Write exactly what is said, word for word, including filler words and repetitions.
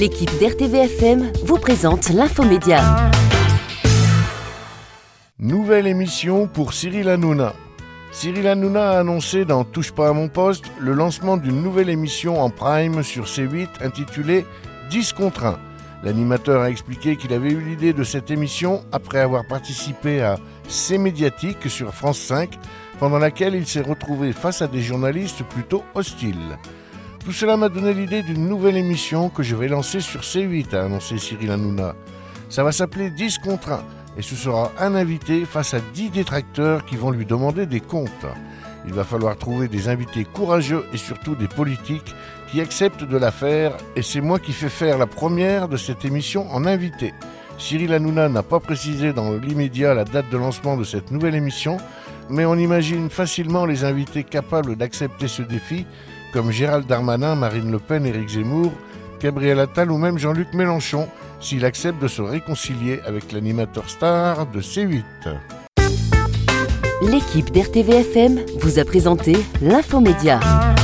L'équipe d'R T V F M vous présente l'Infomédia. Nouvelle émission pour Cyril Hanouna. Cyril Hanouna a annoncé dans Touche pas à mon poste le lancement d'une nouvelle émission en prime sur C huit intitulée dix contre un. L'animateur a expliqué qu'il avait eu l'idée de cette émission après avoir participé à C'est médiatique sur France cinq, pendant laquelle il s'est retrouvé face à des journalistes plutôt hostiles. Tout cela m'a donné l'idée d'une nouvelle émission que je vais lancer sur C huit, a annoncé Cyril Hanouna. Ça va s'appeler dix contre un et ce sera un invité face à dix détracteurs qui vont lui demander des comptes. Il va falloir trouver des invités courageux et surtout des politiques qui acceptent de la faire, et c'est moi qui fais faire la première de cette émission en invité. Cyril Hanouna n'a pas précisé dans l'immédiat la date de lancement de cette nouvelle émission, mais on imagine facilement les invités capables d'accepter ce défi, comme Gérald Darmanin, Marine Le Pen, Éric Zemmour, Gabriel Attal ou même Jean-Luc Mélenchon, s'il accepte de se réconcilier avec l'animateur star de C huit. L'équipe d'R T V F M vous a présenté l'Infomédia.